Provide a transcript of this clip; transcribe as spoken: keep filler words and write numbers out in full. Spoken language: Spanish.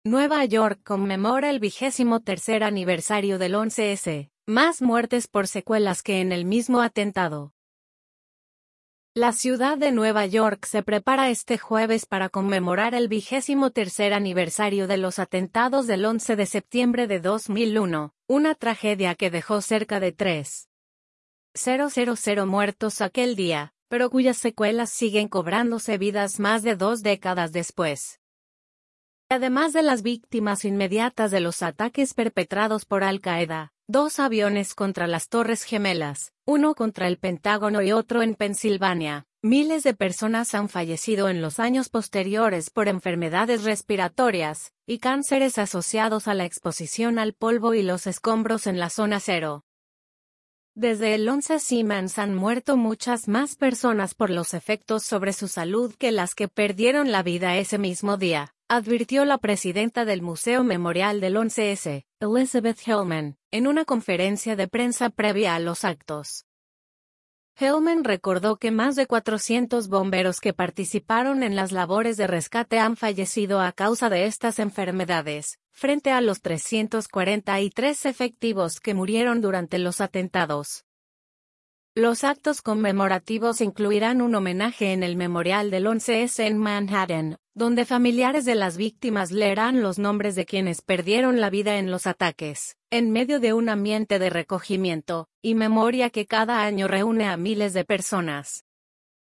Nueva York conmemora el vigésimo tercer aniversario del once ese, más muertes por secuelas que en el mismo atentado. La ciudad de Nueva York se prepara este jueves para conmemorar el vigésimo tercer aniversario de los atentados del once de septiembre de dos mil uno, una tragedia que dejó cerca de tres mil muertos aquel día, pero cuyas secuelas siguen cobrándose vidas más de dos décadas después. Además de las víctimas inmediatas de los ataques perpetrados por Al-Qaeda, dos aviones contra las Torres Gemelas, uno contra el Pentágono y otro en Pensilvania, miles de personas han fallecido en los años posteriores por enfermedades respiratorias y cánceres asociados a la exposición al polvo y los escombros en la zona cero. Desde el once Siemens han muerto muchas más personas por los efectos sobre su salud que las que perdieron la vida ese mismo día, advirtió la presidenta del Museo Memorial del once ese, Elizabeth Hillman, en una conferencia de prensa previa a los actos. Hillman recordó que más de cuatrocientos bomberos que participaron en las labores de rescate han fallecido a causa de estas enfermedades, frente a los trescientos cuarenta y tres efectivos que murieron durante los atentados. Los actos conmemorativos incluirán un homenaje en el Memorial del once ese en Manhattan, donde familiares de las víctimas leerán los nombres de quienes perdieron la vida en los ataques, en medio de un ambiente de recogimiento y memoria que cada año reúne a miles de personas.